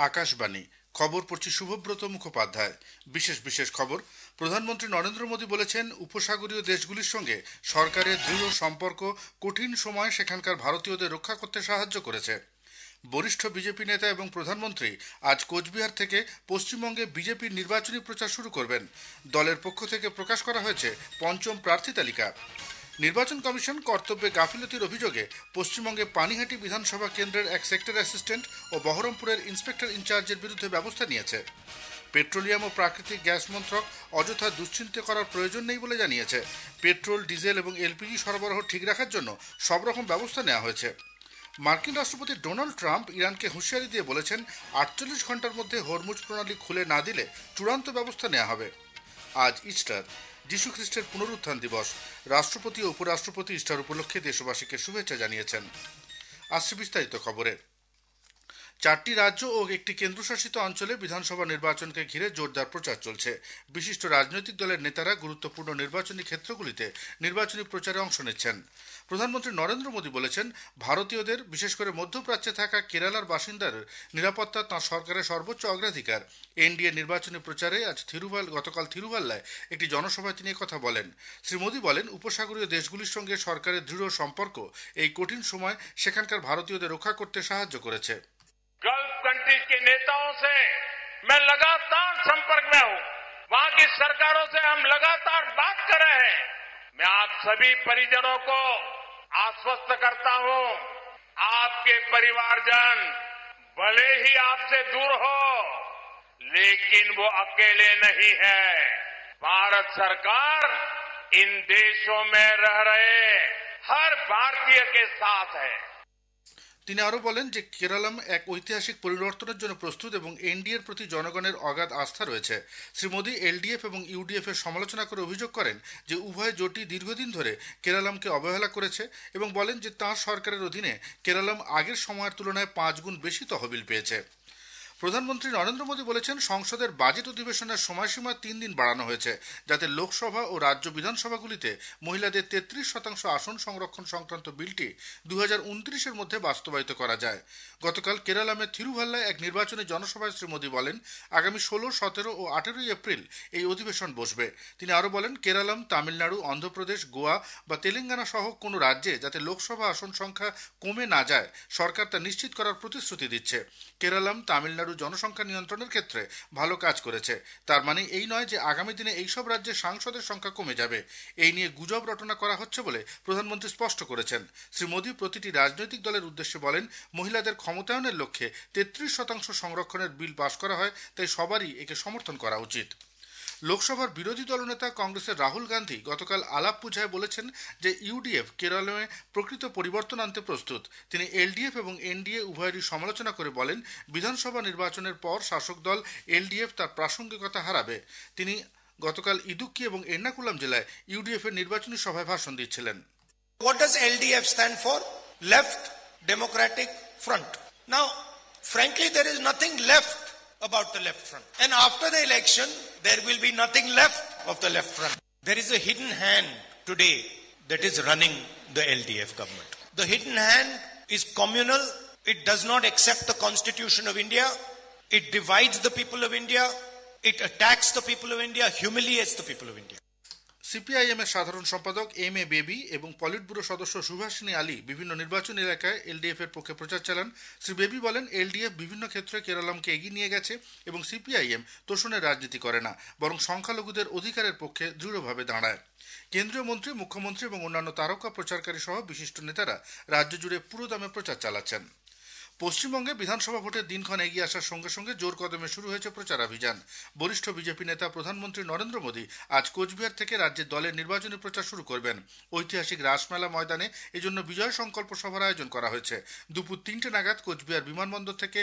আকাশবাণী খবর পড়ছি শুভব্রত মুখোপাধ্যায়। বিশেষ খবর। প্রধানমন্ত্রী নরেন্দ্র মোদী বলেছেন, উপসাগরীয় দেশগুলির সঙ্গে সরকারের দৃঢ় সম্পর্ক কঠিন সময়ে সেখানকার ভারতীয়দের রক্ষা করতে সাহায্য করেছে। বরিষ্ঠ বিজেপি নেতা এবং প্রধানমন্ত্রী আজ কোচবিহার থেকে পশ্চিমবঙ্গে বিজেপির নির্বাচনী প্রচার শুরু করবেন। দলের পক্ষ থেকে প্রকাশ করা হয়েছে পঞ্চম প্রার্থী তালিকা। নির্বাচন কমিশন কর্তব্যে গাফিলতির অভিযোগে পশ্চিমবঙ্গে পানিহাটি বিধানসভা কেন্দ্রের এক সেক্টর অ্যাসিস্ট্যান্ট ও বহরমপুরের ইন্সপেক্টর ইনচার্জের বিরুদ্ধে ব্যবস্থা নিয়েছে। পেট্রোলিয়াম ও প্রাকৃতিক গ্যাস মন্ত্রক অযথা দুশ্চিন্তা করার প্রয়োজন নেই বলে জানিয়েছে। পেট্রোল, ডিজেল এবং এলপিজি সরবরাহ ঠিক রাখার জন্য সব রকম ব্যবস্থা নেওয়া হয়েছে। মার্কিন রাষ্ট্রপতি ডোনাল্ড ট্রাম্প ইরানকে হুঁশিয়ারি দিয়ে বলেছেন, 48 ঘন্টার মধ্যে হরমুজ প্রণালী খুলে না দিলে চূড়ান্ত ব্যবস্থা নেওয়া হবে। আজ ইস্টার, যীশু খ্রিস্টের পুনরুত্থান দিবস। রাষ্ট্রপতি ও উপরাষ্ট্রপতি ইস্টার উপলক্ষে দেশবাসীকে শুভেচ্ছা জানিয়েছেন। আসছে বিস্তারিত খবরে। 4টি রাজ্য ও একটি কেন্দ্রশাসিত অঞ্চলে বিধানসভা নির্বাচনকে ঘিরে জোরদার প্রচার চলছে। বিশিষ্ট রাজনৈতিক দলের নেতারা গুরুত্বপূর্ণ নির্বাচনী ক্ষেত্রগুলিতে নির্বাচনী প্রচারে অংশ নিচ্ছেন। প্রধানমন্ত্রী নরেন্দ্র মোদী বলেছেন, ভারতীয়দের, বিশেষ করে মধ্যপ্রাচ্যে থাকা কেরালার বাসিন্দাদের নিরাপত্তা তাঁর সরকারের সর্বোচ্চ অগ্রাধিকার। এনডিএ নির্বাচনী প্রচারে আজ গতকাল থিরুভাল্লায় একটি জনসভায় তিনি কথা বলেন। শ্রী মোদী বলেন, উপসাগরীয় দেশগুলির সঙ্গে সরকারের দৃঢ় সম্পর্ক এই কঠিন সময় সেখানকার ভারতীয়দের রক্ষা করতে সাহায্য করেছে। गल्फ कंट्रीज के नेताओं से मैं लगातार संपर्क में हूं। वहां की सरकारों से हम लगातार बात कर रहे हैं। मैं आप सभी परिजनों को आश्वस्त करता हूं, आपके परिवारजन भले ही आपसे दूर हो, लेकिन वो अकेले नहीं है। भारत सरकार इन देशों में रह रहे हर भारतीय के साथ है। তিনি আরো বলেন যে কেরালাম এক ঐতিহাসিক পরিবর্তনের জন্য প্রস্তুত এবং এনডিএর প্রতি জনগণের অগাধ আস্থা রয়েছে। শ্রী মোদী এলডিএফ এবং ইউডিএফ এর সমালোচনা করে অভিযোগ করেন যে উভয় জোটই দীর্ঘদিন ধরে কেরালামকে অবহেলা করেছে এবং বলেন যে তাঁর সরকারের অধীনে কেরালাম আগের সময়ের তুলনায় 5 গুণ বেশি তহবিল পেয়েছে। প্রধানমন্ত্রী নরেন্দ্র মোদী বলেছেন, সংসদের বাজেট অধিবেশনের সময়সীমা 3 দিন বাড়ানো হয়েছে, যাতে লোকসভা ও রাজ্য বিধানসভাগুলিতে মহিলাদের 33% আসন সংরক্ষণ সংক্রান্ত বিলটি 2029-এর মধ্যে বাস্তবায়িত করা যায়। গতকাল কেরালামের থিরুভাল্লায় এক নির্বাচনী জনসভায় শ্রী মোদী বলেন, আগামী 16, 17 ও 18 এপ্রিল এই অধিবেশন বসবে। তিনি আরো বলেন, কেরালাম, তামিলনাড়ু, অন্ধ্রপ্রদেশ, গোয়া বা তেলেঙ্গানা সহ কোনো রাজ্যে যাতে লোকসভা আসন সংখ্যা কমে না যায়, সরকার তা নিশ্চিত করার প্রতিশ্রুতি দিচ্ছে। কেরালাম, তামিলনাড়ু জনসংখ্যা নিয়ন্ত্রণের ক্ষেত্রে ভালো কাজ করেছে। তার মানে এই নয় যে আগামী দিনে এইসব রাজ্যে সাংসদের সংখ্যা কমে যাবে। এই নিয়ে গুজব রটনা করা হচ্ছে বলে প্রধানমন্ত্রী স্পষ্ট করেছেন। শ্রী মোদী প্রতিটি রাজনৈতিক দলের উদ্দেশ্যে বলেন, মহিলাদের ক্ষমতায়নের লক্ষ্যে 33% সংরক্ষণের বিল পাশ করা হয়, তাই সবারই একে সমর্থন করা উচিত। লোকসভার বিরোধী দলনেতা কংগ্রেসের রাহুল গান্ধী গতকাল আলাপ্পুঝায় বলেছেন যে ইউডিএফ কেরলে প্রকৃত পরিবর্তন আনতে প্রস্তুত। তিনি এলডিএফ এবং এনডিএ উভয়েরই সমালোচনা করে বলেন, বিধানসভা নির্বাচনের পর শাসক দল এলডিএফ তার প্রাসঙ্গিকতা হারাবে। তিনি গতকাল ইদুক্কি এবং এর্নাকুলাম জেলায় ইউডিএফ এর নির্বাচনী সভায় ভাষণ দিচ্ছিলেন। What does LDF stand for? Left Democratic Front. Now, frankly, there is nothing left about the left front. And after the election, there will be nothing left of the left front. There is a hidden hand today that is running the LDF government. The hidden hand is communal. It does not accept the Constitution of India. It divides the people of India. It attacks the people of India, humiliates the people of India. CPIM এর সাধারণ সম্পাদক M A Baby এবং politburo সদস্য সুভাষিনী আলী বিভিন্ন নির্বাচনী এলাকায় LDF এর পক্ষে প্রচার চালান। শ্রী বেবি বলেন, এলডিএফ বিভিন্ন ক্ষেত্রে কেরালামকে এগিয়ে নিয়ে গেছে এবং সিপিআইএম তোষণের রাজনীতি করে না, বরং সংখ্যালঘুদের অধিকারের পক্ষে দৃঢ়ভাবে দাঁড়ায়। কেন্দ্রীয় মন্ত্রী, মুখ্যমন্ত্রী এবং অন্যান্য তারকা প্রচারকারী সহ বিশিষ্ট নেতারা রাজ্য জুড়ে পুরোদমে প্রচার চালাচ্ছেন। পশ্চিমবঙ্গে বিধানসভা ভোটের দিনক্ষণ এগিয়ে আসার সঙ্গে সঙ্গে জোর কদমে শুরু হয়েছে প্রচারাভিযান। বরিষ্ঠ বিজেপি নেতা প্রধানমন্ত্রী নরেন্দ্র মোদী আজ কোচবিহার থেকে রাজ্যের দলের নির্বাচনী প্রচার শুরু করবেন। ঐতিহাসিক রাসমেলা ময়দানে এজন্য বিজয় সংকল্প সভার আয়োজন করা হয়েছে। দুপুর 3টে নাগাদ কোচবিহার বিমানবন্দর থেকে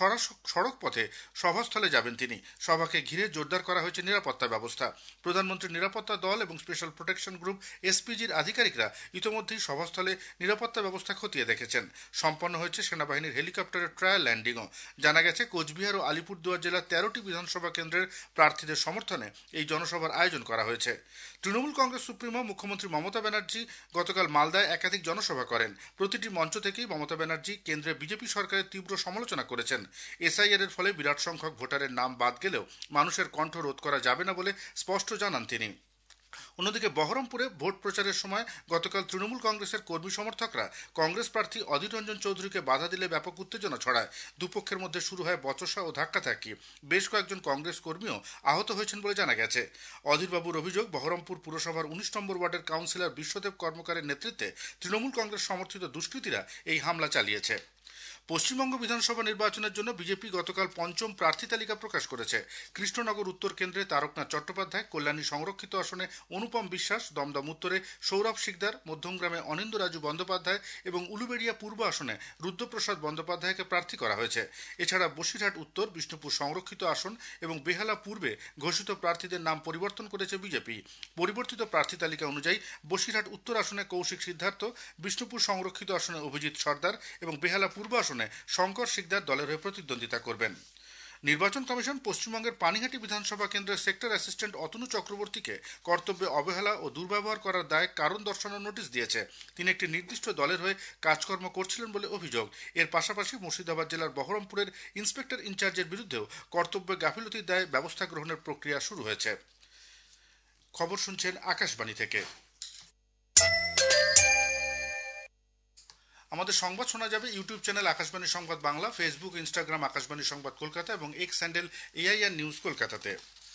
সড়ক পথে সভাস্থলে যাবেন তিনি। সভাকে ঘিরে জোরদার করা হয়েছে নিরাপত্তা ব্যবস্থা। প্রধানমন্ত্রীর নিরাপত্তা দল এবং স্পেশাল প্রোটেকশন গ্রুপ এসপিজির আধিকারিকরা ইতোমধ্যেই সভাস্থলে নিরাপত্তা ব্যবস্থা খতিয়ে দেখেছেন। সম্পন্ন হয়েছে সেনাবাহিনীর হেলিকপ্টারের ট্রায়াল ল্যান্ডিংও। জানা গেছে কোচবিহার ও আলিপুরদুয়ার জেলার 13টি বিধানসভা কেন্দ্রের প্রার্থীদের সমর্থনে এই জনসভার আয়োজন করা হয়েছে। তৃণমূল কংগ্রেস সুপ্রিমো মুখ্যমন্ত্রী মমতা ব্যানার্জি গতকাল মালদায় একাধিক জনসভা করেন। প্রতিটি মঞ্চ থেকেই মমতা ব্যানার্জি কেন্দ্রে বিজেপি সরকারের তীব্র সমালোচনা করেছেন। এসআইআর এর ফলে বিরাট সংখ্যক ভোটারের নাম বাদ গেলেও মানুষের কণ্ঠ রোধ করা যাবে না বলে স্পষ্ট জানান তিনি। অন্যদিকে বহরমপুরে ভোট প্রচারের সময় গতকাল তৃণমূল কংগ্রেসের কর্মী সমর্থকরা কংগ্রেস প্রার্থী অধীর রঞ্জন চৌধুরীকে বাধা দিলে ব্যাপক উত্তেজনা ছড়ায়। দুপক্ষের মধ্যে শুরু হয় বচসা ও ধাক্কাধাক্কি। বেশ কয়েকজন কংগ্রেস কর্মীও আহত হয়েছেন বলে জানা গেছে। অধীরবাবুর অভিযোগ, বহরমপুর পুরসভার 19 নম্বর ওয়ার্ডের কাউন্সিলর বিশ্বদেব কর্মকারের নেতৃত্বে তৃণমূল কংগ্রেস সমর্থিত দুষ্কৃতীরা এই হামলা চালিয়েছে। পশ্চিমবঙ্গ বিধানসভা নির্বাচনের জন্য বিজেপি গতকাল পঞ্চম প্রার্থী তালিকা প্রকাশ করেছে। কৃষ্ণনগর উত্তর কেন্দ্রে তারকনাথ চট্টোপাধ্যায়, কল্যাণী সংরক্ষিত আসনে অনুপম বিশ্বাস, দমদম উত্তরে সৌরভ শিকদার, মধ্যমগ্রামে অনিন্দ্য রাজু বন্দ্যোপাধ্যায় এবং উলুবেড়িয়া পূর্ব আসনে রুদ্রপ্রসাদ বন্দ্যোপাধ্যায়কে প্রার্থী করা হয়েছে। এছাড়া বসিরহাট উত্তর, বিষ্ণুপুর সংরক্ষিত আসন এবং বেহালা পূর্বে ঘোষিত প্রার্থীদের নাম পরিবর্তন করেছে বিজেপি। পরিবর্তিত প্রার্থী তালিকা অনুযায়ী বসিরহাট উত্তর আসনে কৌশিক সিদ্ধার্থ, বিষ্ণুপুর সংরক্ষিত আসনে অভিজিৎ সর্দার এবং বেহালা পূর্ব আসনে শঙ্কর শিকদার দলের হয়ে প্রতিদ্বন্দ্বিতা করবেন। নির্বাচন কমিশন পশ্চিমবঙ্গের পানিহাটি বিধানসভা কেন্দ্রের সেক্টর অ্যাসিস্ট্যান্ট অতনু চক্রবর্তীকে কর্তব্যে অবহেলা ও দুর্ব্যবহার করার দায়ে কারণ দর্শানোর নোটিশ দিয়েছে। তিনি একটি নির্দিষ্ট দলের হয়ে কাজকর্ম করছিলেন বলে অভিযোগ। এর পাশাপাশি মুর্শিদাবাদ জেলার বহরমপুরের ইন্সপেক্টর ইনচার্জের বিরুদ্ধেও কর্তব্যে গাফিলতির দায়ে ব্যবস্থা গ্রহণের প্রক্রিয়া শুরু হয়েছে। খবর শুনছেন আকাশবাণী থেকে। আমাদের সংবাদ শোনা যাবে ইউটিউব চ্যানেল আকাশবাণী সংবাদ বাংলা, ফেসবুক, ইনস্টাগ্রাম আকাশবাণী সংবাদ কলকাতা এবং এক্স হ্যান্ডেল AIR নিউজ কলকাতাতে।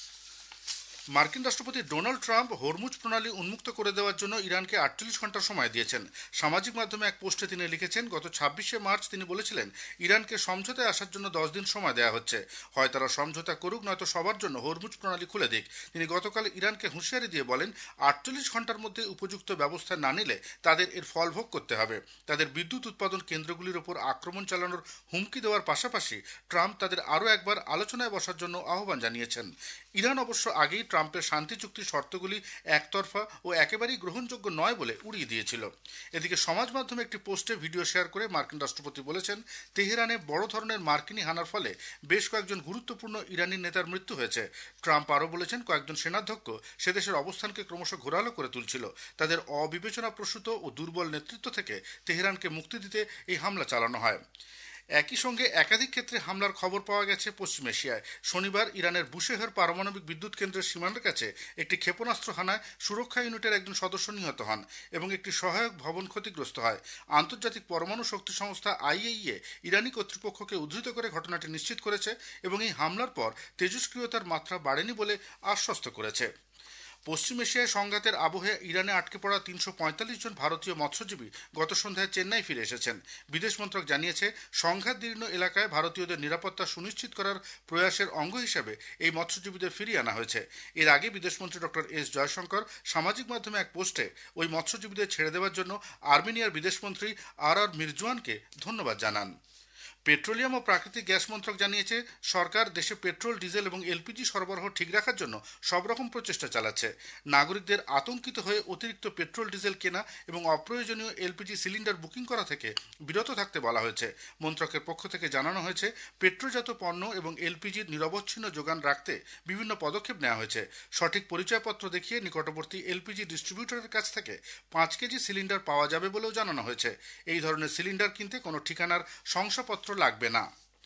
মার্কিন রাষ্ট্রপতি ডোনাল্ড ট্রাম্প হরমুজ প্রণালী উন্মুক্ত করে দেওয়ার জন্য ইরানকে 48 ঘন্টা সময় দিয়েছেন। সামাজিক মাধ্যমে এক পোস্টে তিনি লিখেছেন, গত 26শে মার্চ তিনি বলেছিলেন ইরানকে সমঝোতায় আসার জন্য 10 দিন সময় দেওয়া হচ্ছে। হয় তারা সমঝোতা করুক, নয়তো সবার জন্য হরমুজ প্রণালী খুলে দিক। তিনি গতকাল ইরানকে হুঁশিয়ারি দিয়ে বলেন, 48 ঘন্টার মধ্যে উপযুক্ত ব্যবস্থা না নিলে তাদের এর ফল ভোগ করতে হবে। তাদের বিদ্যুৎ উৎপাদন কেন্দ্রগুলির ওপর আক্রমণ চালানোর হুমকি দেওয়ার পাশাপাশি ট্রাম্প তাদের আরও একবার আলোচনায় বসার জন্য আহ্বান জানিয়েছেন। ইরান অবশ্য আগেই ট্রাম্পের শান্তি চুক্তির শর্তগুলি একতরফা ও একেবারেই গ্রহণযোগ্য নয় বলে উড়িয়ে দিয়েছিল। এদিকে সমাজ মাধ্যমে একটি পোস্টে ভিডিও শেয়ার করে মার্কিন রাষ্ট্রপতি বলেছেন, তেহরানে বড় ধরনের মার্কিনী হানার ফলে বেশ কয়েকজন গুরুত্বপূর্ণ ইরানি নেতার মৃত্যু হয়েছে। ট্রাম্প আরও বলেছেন, কয়েকজন সেনাধ্যক্ষ সে দেশের অবস্থানকে ক্রমশ ঘোরালো করে তুলছিল। তাদের অবিবেচনাপ্রসূত ও দুর্বল নেতৃত্ব থেকে তেহরানকে মুক্তি দিতে এই হামলা চালানো হয়। একই সঙ্গে একাধিক ক্ষেত্রে হামলার খবর পাওয়া গেছে পশ্চিম এশিয়ায়। শনিবার ইরানের বুশেহর পারমাণবিক বিদ্যুৎ কেন্দ্রের সীমান্তের কাছে একটি ক্ষেপণাস্ত্র হানায় সুরক্ষা ইউনিটের একজন সদস্য নিহত হন এবং একটি সহায়ক ভবন ক্ষতিগ্রস্ত হয়। আন্তর্জাতিক পরমাণু শক্তি সংস্থা IAEA ইরানি কর্তৃপক্ষকে উদ্ধৃত করে ঘটনাটি নিশ্চিত করেছে এবং এই হামলার পর তেজস্ক্রিয়তার মাত্রা বাড়েনি বলে আশ্বস্ত করেছে। পশ্চিম এশিয়ায় সংঘাতের আবহে ইরানে আটকে পড়া 345 জন ভারতীয় মৎস্যজীবী গত সন্ধ্যায় চেন্নাই ফিরে এসেছেন। বিদেশ মন্ত্রক জানিয়েছে, সংঘাতদীর্ণ এলাকায় ভারতীয়দের নিরাপত্তা সুনিশ্চিত করার প্রয়াসের অঙ্গ হিসেবে এই মৎস্যজীবীদের ফিরিয়ে আনা হয়েছে। এর আগে বিদেশমন্ত্রী ডক্টর S জয়শঙ্কর সামাজিক মাধ্যমে এক পোস্টে ওই মৎস্যজীবীদের ছেড়ে দেওয়ার জন্য আর্মেনিয়ার বিদেশমন্ত্রী RR মিরজওয়ানকে ধন্যবাদ জানান। পেট্রোলিয়াম ও প্রাকৃতিক গ্যাস মন্ত্রক জানিয়েছে, সরকার দেশে পেট্রোল, ডিজেল এবং LPG সরবরাহ ঠিক রাখার জন্য সব রকম প্রচেষ্টা চালাচ্ছে। নাগরিকদের আতঙ্কিত হয়ে অতিরিক্ত পেট্রোল, ডিজেল কেনা এবং অপ্রয়োজনীয় LPG সিলিন্ডার বুকিং করা থেকে বিরত থাকতে বলা হয়েছে। মন্ত্রকের পক্ষ থেকে জানানো হয়েছে, পেট্রোলজাত পণ্য এবং LPGর নিরবচ্ছিন্ন যোগান রাখতে বিভিন্ন পদক্ষেপ নেওয়া হয়েছে। সঠিক পরিচয়পত্র দেখিয়ে নিকটবর্তী LPG ডিস্ট্রিবিউটরের কাছ থেকে 5 কেজি সিলিন্ডার পাওয়া যাবে বলেও জানানো হয়েছে। এই ধরনের সিলিন্ডার কিনতে কোনো ঠিকানার শংসাপত্র লাগবে না।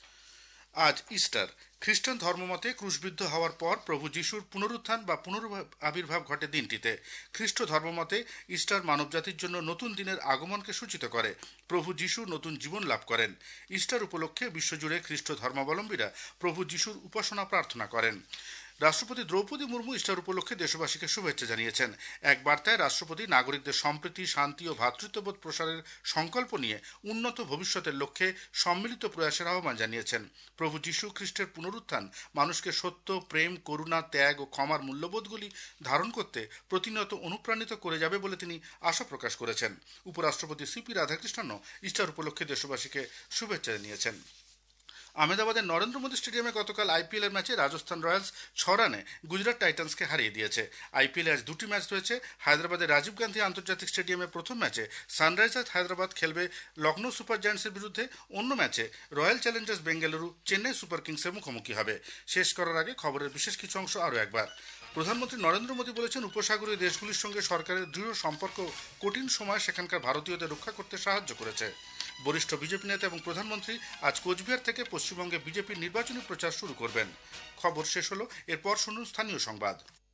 আজ ইস্টার। খ্রিস্টান ধর্মমতে ক্রুশবিদ্ধ হওয়ার পর প্রভু যিশুর পুনরুত্থান বা পুনরাবির্ভাব ঘটে দিনটিতে। খ্রিস্ট ধর্মমতে ইস্টার মানবজাতির জন্য নতুন দিনের আগমনকে সূচিত করে। প্রভু যিশু নতুন জীবন লাভ করেন। ইস্টার উপলক্ষে বিশ্বজুড়ে খ্রিস্ট ধর্মাবলম্বীরা প্রভু যিশুর উপাসনা প্রার্থনা করেন। রাষ্ট্রপতি দ্রৌপদী মুর্মু ইস্টার উপলক্ষে দেশবাসীকে শুভেচ্ছা জানিয়েছেন। এক বার্তায় রাষ্ট্রপতি নাগরিকদের সম্প্রীতি, শান্তি ও ভ্রাতৃত্ববোধ প্রসারের সংকল্প নিয়ে উন্নত ভবিষ্যতের লক্ষ্যে সম্মিলিত প্রয়াসের আহ্বান জানিয়েছেন। প্রভু যীশু খ্রিস্টের পুনরুত্থান মানুষকে সত্য, প্রেম, করুণা, ত্যাগ ও ক্ষমার মূল্যবোধগুলি ধারণ করতে প্রতিনিয়ত অনুপ্রাণিত করে যাবে বলে তিনি আশা প্রকাশ করেছেন। উপরাষ্ট্রপতি CP রাধাকৃষ্ণনও ইস্টার উপলক্ষে দেশবাসীকে শুভেচ্ছা জানিয়েছেন। আহমেদাবাদের নরেন্দ্র মোদী স্টেডিয়ামে গতকাল আইপিএল এর ম্যাচে রাজস্থান রয়্যালস 6 রানে গুজরাট টাইটান্সকে হারিয়ে দিয়েছে। আইপিএল আজ দুটি ম্যাচ রয়েছে। হায়দ্রাবাদের রাজীব গান্ধী আন্তর্জাতিক স্টেডিয়ামে প্রথম ম্যাচে সানরাইজার্স হায়দ্রাবাদ খেলবে লখনৌ সুপার জায়ান্টসের বিরুদ্ধে, অন্য ম্যাচে Royal Challengers Bengaluru Chennai Super কিংসের মুখোমুখি হবে। শেষ করার আগে খবরের বিশেষ কিছু অংশ আরও একবার। প্রধানমন্ত্রী নরেন্দ্র মোদী বলেছেন, উপসাগরীয় দেশগুলির সঙ্গে সরকারের দৃঢ় সম্পর্ক কঠিন সময়ে সেখানকার ভারতীয়দের রক্ষা করতে সাহায্য করেছে। বরিষ্ঠ বিজেপি নেতা এবং প্রধানমন্ত্রী আজ কোচবিহার থেকে পশ্চিমবঙ্গে বিজেপির নির্বাচনী প্রচার শুরু করবেন। খবর শেষ হলো, এরপর শুনুন স্থানীয় সংবাদ।